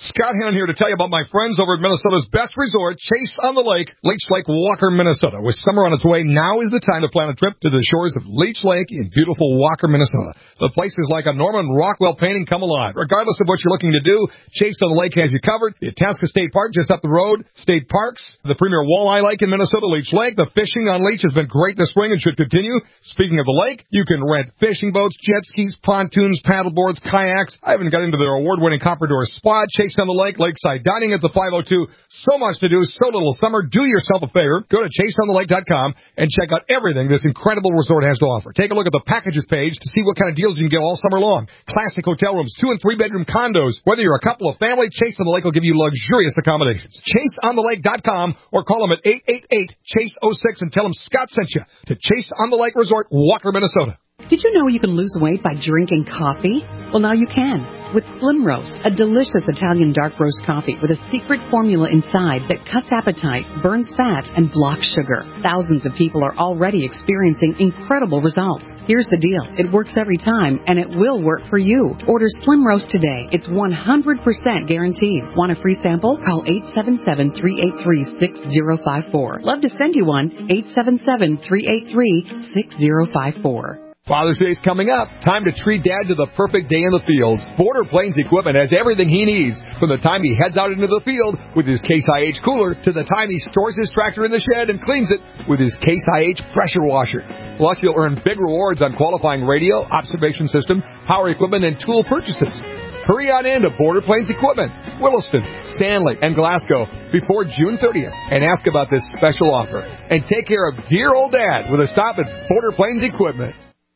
Scott Hannon here to tell you about my friends over at Minnesota's best resort, Chase on the Lake, Leech Lake, Walker, Minnesota. With summer on its way, now is the time to plan a trip to the shores of Leech Lake in beautiful Walker, Minnesota. The place is like a Norman Rockwell painting come alive. Regardless of what you're looking to do, Chase on the Lake has you covered. The Itasca State Park just up the road, state parks, the premier walleye lake in Minnesota, Leech Lake. The fishing on Leech has been great this spring and should continue. Speaking of the lake, you can rent fishing boats, jet skis, pontoons, paddle boards, kayaks. I haven't got into their award-winning Copper Door Spa, Chase on the Lake, lakeside dining at the five oh two. So much to do, so little summer. Do yourself a favor. Go to chase on the lake dot com and check out everything this incredible resort has to offer. Take a look at the packages page to see what kind of deals you can get all summer long. Classic hotel rooms, two and three bedroom condos. Whether you're a couple or family, Chase on the Lake will give you luxurious accommodations. chase on the lake dot com or call them at eight eight eight, chase oh six and tell them Scott sent you to Chase on the Lake Resort, Walker, Minnesota. Did you know you can lose weight by drinking coffee? Well, now you can. With Slim Roast, a delicious Italian dark roast coffee with a secret formula inside that cuts appetite, burns fat, and blocks sugar. Thousands of people are already experiencing incredible results. Here's the deal. It works every time, and it will work for you. Order Slim Roast today. It's one hundred percent guaranteed. Want a free sample? Call eight seven seven, three eight three, six zero five four. Love to send you one. eight seven seven, three eight three, six zero five four. Father's Day is coming up. Time to treat Dad to the perfect day in the fields. Border Plains Equipment has everything he needs from the time he heads out into the field with his Case I H cooler to the time he stores his tractor in the shed and cleans it with his Case I H pressure washer. Plus, you'll earn big rewards on qualifying radio, observation system, power equipment, and tool purchases. Hurry on in to Border Plains Equipment, Williston, Stanley, and Glasgow before June thirtieth and ask about this special offer. And take care of dear old Dad with a stop at Border Plains Equipment.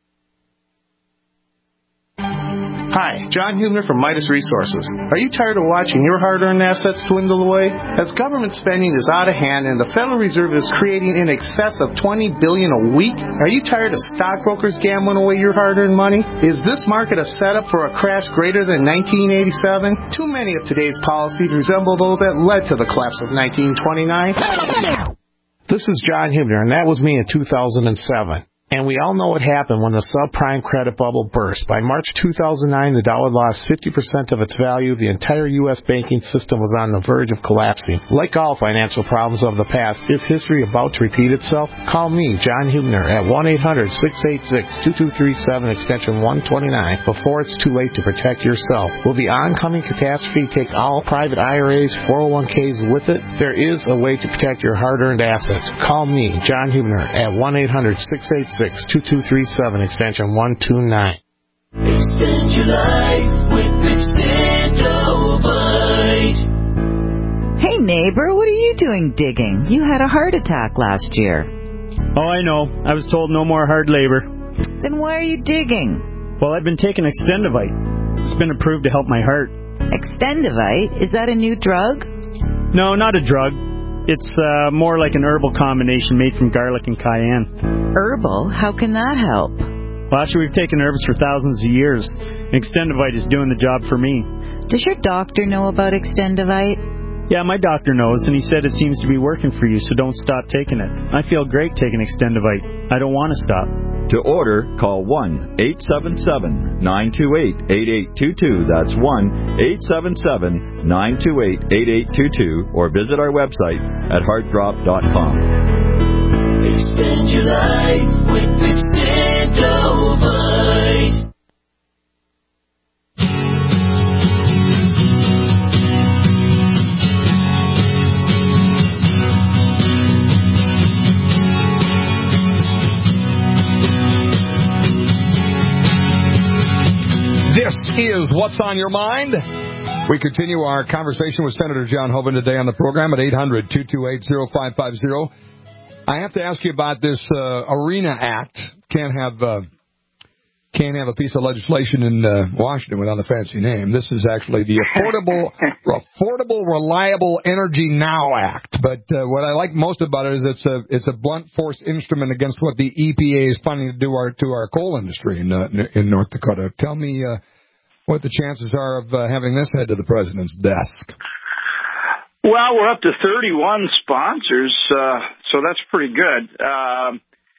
Hi, John Hubner from Midas Resources. Are you tired of watching your hard-earned assets dwindle away? As government spending is out of hand and the Federal Reserve is creating in excess of twenty billion dollars a week, are you tired of stockbrokers gambling away your hard-earned money? Is this market a setup for a crash greater than nineteen eighty-seven? Too many of today's policies resemble those that led to the collapse of nineteen twenty-nine. This is John Hubner, and that was me in two thousand seven. And we all know what happened when the subprime credit bubble burst. By March two thousand nine, the dollar lost fifty percent of its value. The entire U S banking system was on the verge of collapsing. Like all financial problems of the past, is history about to repeat itself? Call me, John Hubner, at one eight hundred, six eight six, two two three seven, extension one twenty-nine, before it's too late to protect yourself. Will the oncoming catastrophe take all private I R As, four oh one Ks with it? There is a way to protect your hard-earned assets. Call me, John Hubner, at one eight hundred, six eight six, two two three seven, extension one two nine. Extend your life with Extendovite. Hey neighbor, what are you doing digging? You had a heart attack last year. Oh, I know. I was told no more hard labor. Then why are you digging? Well, I've been taking Extendovite. It's been approved to help my heart. Extendovite? Is that a new drug? No, not a drug. It's uh, more like an herbal combination made from garlic and cayenne. Herbal? How can that help? Well, actually, we've taken herbs for thousands of years. Extendovite is doing the job for me. Does your doctor know about Extendovite? Yeah, my doctor knows, and he said it seems to be working for you, so don't stop taking it. I feel great taking Extendovite. I don't want to stop. To order, call one eight seven seven, nine two eight, eight eight two two. That's one eight seven seven, nine two eight, eight eight two two, or visit our website at heartdrop dot com. Extend your life with Extendovite. This is What's on Your Mind. We continue our conversation with Senator John Hoeven today on the program at eight hundred, two two eight, oh five five oh. I have to ask you about this uh, ARENA Act. Can't have uh, can't have a piece of legislation in uh, Washington without a fancy name. This is actually the Affordable Affordable Reliable Energy Now Act. But uh, what I like most about it is it's a it's a blunt force instrument against what the E P A is planning to do our, to our coal industry in uh, in North Dakota. Tell me uh, what the chances are of uh, having this head to the president's desk. Well, we're up to thirty-one sponsors, uh, so that's pretty good. Uh,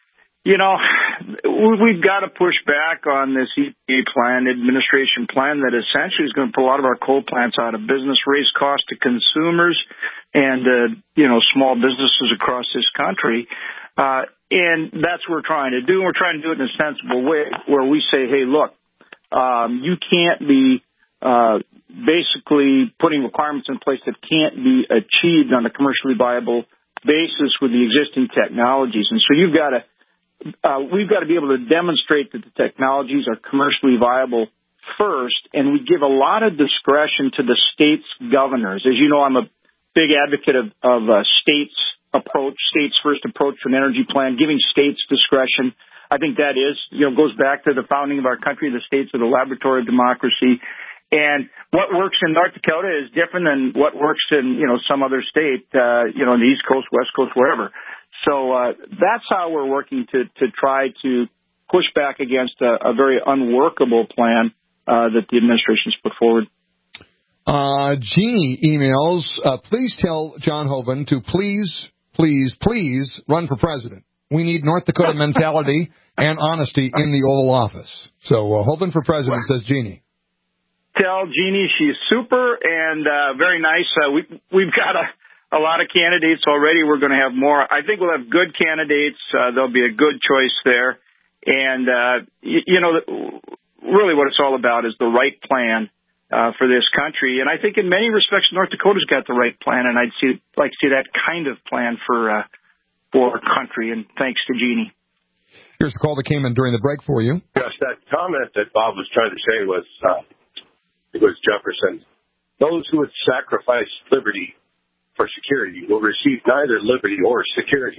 You know, we've got to push back on this E P A plan, administration plan that essentially is going to put a lot of our coal plants out of business, raise costs to consumers and, uh, you know, small businesses across this country. Uh, and that's what we're trying to do. We're trying to do it in a sensible way where we say, hey, look, um, you can't be uh, basically putting requirements in place that can't be achieved on a commercially viable basis with the existing technologies. And so you've got to Uh, we've got to be able to demonstrate that the technologies are commercially viable first, and we give a lot of discretion to the state's governors. As you know, I'm a big advocate of, of a states approach, states first approach to an energy plan, giving states discretion. I think that is, you know, goes back to the founding of our country. The states are the laboratory of democracy. And what works in North Dakota is different than what works in, you know, some other state, uh, you know, in the East Coast, West Coast, wherever. So uh, that's how we're working to, to try to push back against a, a very unworkable plan uh, that the administration's put forward. Uh, Jeannie emails, uh, please tell John Hoeven to please, please, please run for president. We need North Dakota mentality and honesty in the Oval Office. So uh, Hoeven for president, says Jeannie. Tell Jeannie she's super and uh, very nice. Uh, we, we've got a... A lot of candidates already. We're going to have more. I think we'll have good candidates. Uh, there'll be a good choice there. And, uh, you, you know, really what it's all about is the right plan uh, for this country. And I think in many respects, North Dakota's got the right plan, and I'd see, like to see that kind of plan for, uh, for our country. And thanks to Jeannie. Here's the call that came in during the break for you. Yes, that comment that Bob was trying to say was, uh, it was Jefferson. Those who would sacrifice liberty for security will receive neither liberty or security.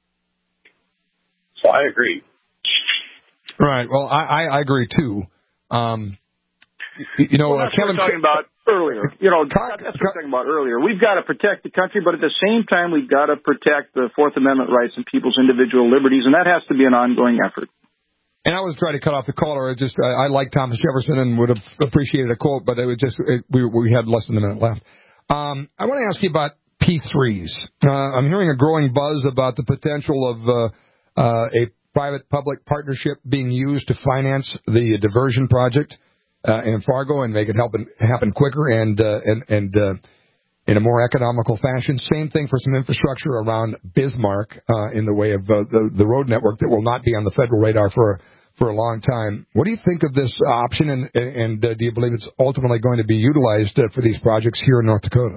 So I agree. Right. Well, I, I agree too. Um, you know, well, that's uh, Kevin, what we were talking about earlier. You know, that's what we were talking about earlier. We've got to protect the country, but at the same time, we've got to protect the Fourth Amendment rights and people's individual liberties, and that has to be an ongoing effort. And I was trying to cut off the caller. I just I, I like Thomas Jefferson and would have appreciated a quote, but it was just it, we we had less than a minute left. Um, I want to ask you about P threes. Uh, I'm hearing a growing buzz about the potential of uh, uh, a private-public partnership being used to finance the diversion project uh, in Fargo and make it happen, happen quicker and uh, and, and uh, in a more economical fashion. Same thing for some infrastructure around Bismarck uh, in the way of uh, the, the road network that will not be on the federal radar for for a long time. What do you think of this option, and, and uh, do you believe it's ultimately going to be utilized uh, for these projects here in North Dakota?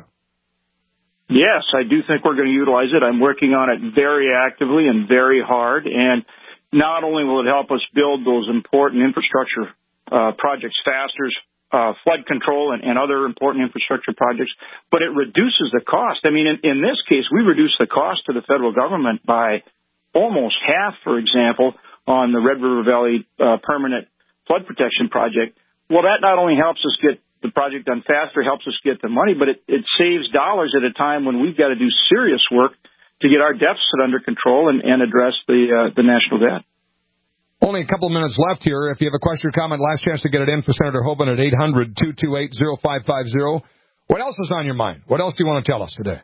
Yes, I do think we're going to utilize it. I'm working on it very actively and very hard. And not only will it help us build those important infrastructure uh, projects faster, uh, flood control and, and other important infrastructure projects, but it reduces the cost. I mean, in, in this case, we reduced the cost to the federal government by almost half, for example, on the Red River Valley uh, permanent flood protection project. Well, that not only helps us get the project done faster, helps us get the money, but it, it saves dollars at a time when we've got to do serious work to get our deficit under control and, and address the uh, the national debt. Only a couple of minutes left here. If you have a question or comment, last chance to get it in for Senator Hoeven at eight hundred, two two eight, oh five five oh. What else is on your mind? What else do you want to tell us today?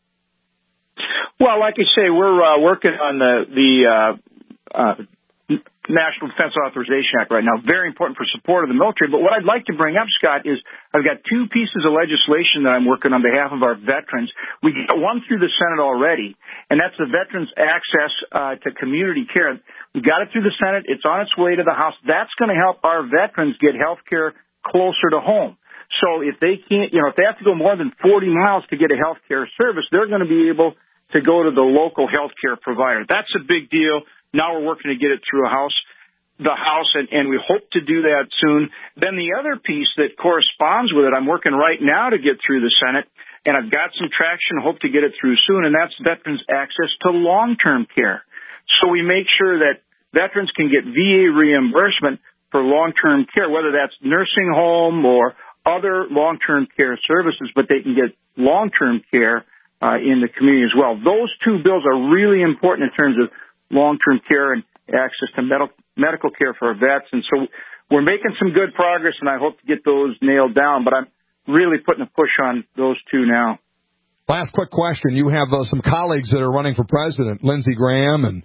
Well, like I say, we're uh, working on the, the uh, uh, National Defense Authorization Act right now. Very important for support of the military. But what I'd like to bring up, Scott, is I've got two pieces of legislation that I'm working on behalf of our veterans. We got one through the Senate already, and that's the veterans' access uh, to community care. We got it through the Senate. It's on its way to the House. That's going to help our veterans get health care closer to home. So if they can't, you know, if they have to go more than forty miles to get a health care service, they're going to be able to go to the local health care provider. That's a big deal. Now we're working to get it through a House, the House, and, and we hope to do that soon. Then the other piece that corresponds with it, I'm working right now to get through the Senate, and I've got some traction, hope to get it through soon, and that's veterans' access to long-term care. So we make sure that veterans can get V A reimbursement for long-term care, whether that's nursing home or other long-term care services, but they can get long-term care uh, in the community as well. Those two bills are really important in terms of long-term care and access to medical medical care for our vets. And so we're making some good progress, and I hope to get those nailed down. But I'm really putting a push on those two now. Last quick question. You have uh, some colleagues that are running for president, Lindsey Graham and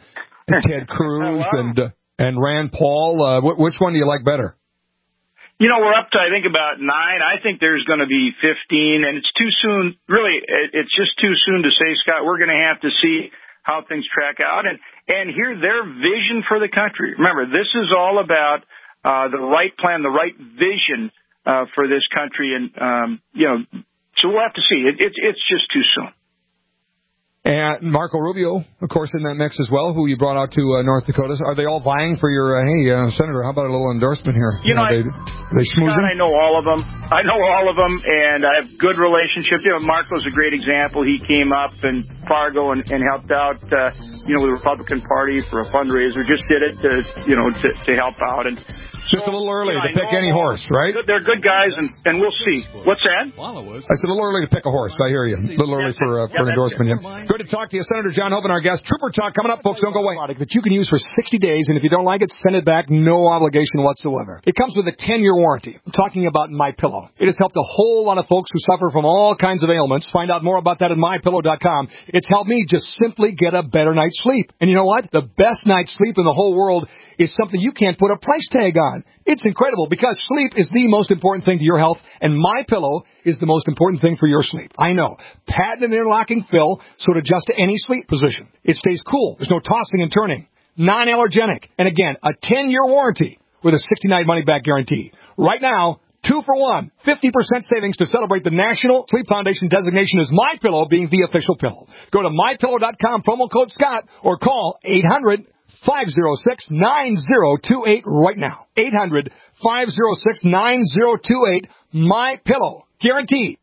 Ted Cruz and uh, and Rand Paul. Uh, wh- which one do you like better? You know, we're up to, I think, about nine. I think there's going to be fifteen, and it's too soon. Really, it's just too soon to say, Scott. We're going to have to see how things track out and, and hear their vision for the country. Remember, this is all about uh, the right plan, the right vision uh, for this country. And, um, you know, so we'll have to see. It, it, it's just too soon. And Marco Rubio, of course, in that mix as well, who you brought out to uh, North Dakota. Are they all vying for your, uh, hey, uh, Senator, how about a little endorsement here? You know, are they, I, are they schmoozing? Scott, I know all of them. I know all of them, and I have good relationships. You know, Marco's a great example. He came up in Fargo and, and helped out, uh, you know, with the Republican Party for a fundraiser. Just did it to, you know, to, to help out. And just a little early to pick any horse, right? They're good guys, and, and we'll see. What's that? I said a little early to pick a horse. I hear you. A little early for, uh, for an endorsement. Yeah. Good to talk to you. Senator John Hoeven, our guest. Trooper Talk coming up, folks. Don't go away. Product that you can use for sixty days, and if you don't like it, send it back. No obligation whatsoever. It comes with a ten-year warranty. I'm talking about MyPillow. It has helped a whole lot of folks who suffer from all kinds of ailments. Find out more about that at my pillow dot com. It's helped me just simply get a better night's sleep. And you know what? The best night's sleep in the whole world is something you can't put a price tag on. It's incredible because sleep is the most important thing to your health, and MyPillow is the most important thing for your sleep. I know. Patented interlocking fill, so it adjusts to any sleep position. It stays cool. There's no tossing and turning. Non-allergenic. And again, a ten-year warranty with a sixty-night money-back guarantee. Right now, two for one. fifty percent savings to celebrate the National Sleep Foundation designation as MyPillow being the official pillow. Go to my pillow dot com, promo code Scott, or call eight hundred, five oh six, nine oh two eight right now. eight hundred, five oh six, nine oh two eight. MyPillow. Guaranteed.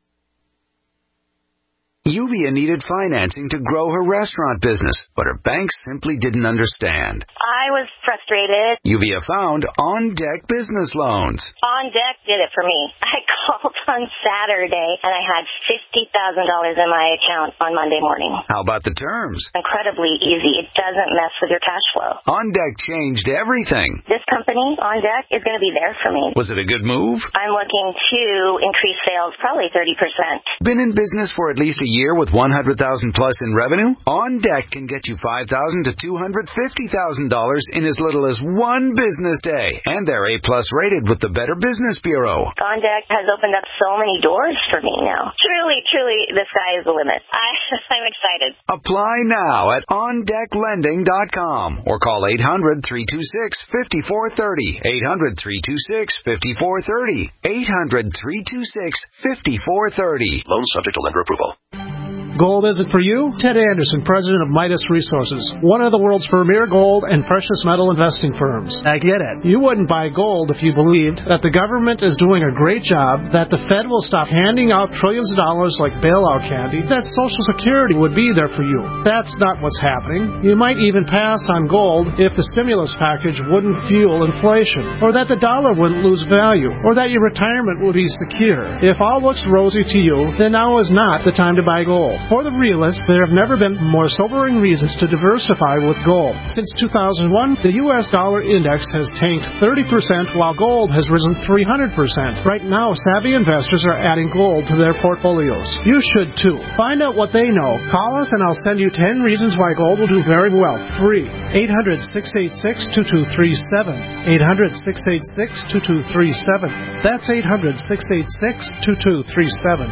Yuvia needed financing to grow her restaurant business, but her bank simply didn't understand. I was frustrated. Yuvia found On Deck Business Loans. On Deck did it for me. I called on Saturday, and I had fifty thousand dollars in my account on Monday morning. How about the terms? Incredibly easy. It doesn't mess with your cash flow. On Deck changed everything. This company, On Deck, is going to be there for me. Was it a good move? I'm looking to increase sales probably thirty percent. Been in business for at least a year with one hundred thousand dollars plus in revenue? On Deck can get you five thousand dollars to two hundred fifty thousand dollars in as little as one business day. And they're A plus rated with the Better Business Bureau. On Deck has opened up so many doors for me now. Truly, truly, the sky is the limit. I, I'm excited. Apply now at on deck lending dot com or call eight hundred, three two six, five four three zero. eight hundred, three two six, five four three zero. eight hundred, three two six, five four three zero. Loan subject to lender approval. Gold isn't for you? Ted Anderson, president of Midas Resources, one of the world's premier gold and precious metal investing firms. I get it. You wouldn't buy gold if you believed that the government is doing a great job, that the Fed will stop handing out trillions of dollars like bailout candy, that Social Security would be there for you. That's not what's happening. You might even pass on gold if the stimulus package wouldn't fuel inflation, or that the dollar wouldn't lose value, or that your retirement would be secure. If all looks rosy to you, then now is not the time to buy gold. For the realists, there have never been more sobering reasons to diversify with gold. Since two thousand one, the U S dollar index has tanked thirty percent while gold has risen three hundred percent. Right now, savvy investors are adding gold to their portfolios. You should too. Find out what they know. Call us and I'll send you ten reasons why gold will do very well. Free. eight hundred, six eight six, two two three seven. eight hundred, six eight six, two two three seven. That's eight hundred, six eight six, two two three seven.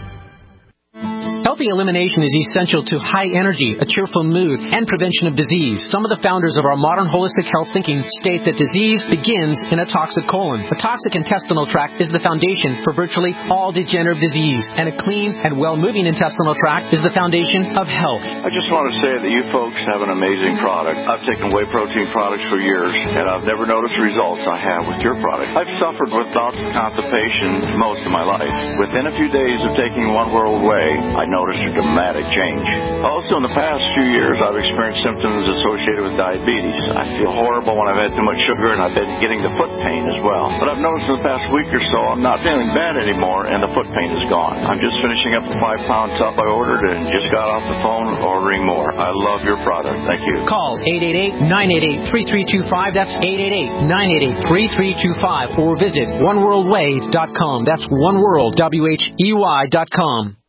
Healthy elimination is essential to high energy, a cheerful mood, and prevention of disease. Some of the founders of our modern holistic health thinking state that disease begins in a toxic colon. A toxic intestinal tract is the foundation for virtually all degenerative disease, and a clean and well-moving intestinal tract is the foundation of health. I just want to say that you folks have an amazing product. I've taken whey protein products for years, and I've never noticed the results I have with your product. I've suffered with bouts of constipation most of my life. Within a few days of taking One World Whey, I noticed a dramatic change. Also, in the past few years, I've experienced symptoms associated with diabetes. I feel horrible when I've had too much sugar, and I've been getting the foot pain as well. But I've noticed in the past week or so, I'm not feeling bad anymore, and the foot pain is gone. I'm just finishing up a five-pound tub I ordered and just got off the phone ordering more. I love your product. Thank you. Call eight eight eight, nine eight eight, three three two five. That's eight eight eight, nine eight eight, three three two five. Or visit one world whey dot com. That's one world, W H E Y dot com.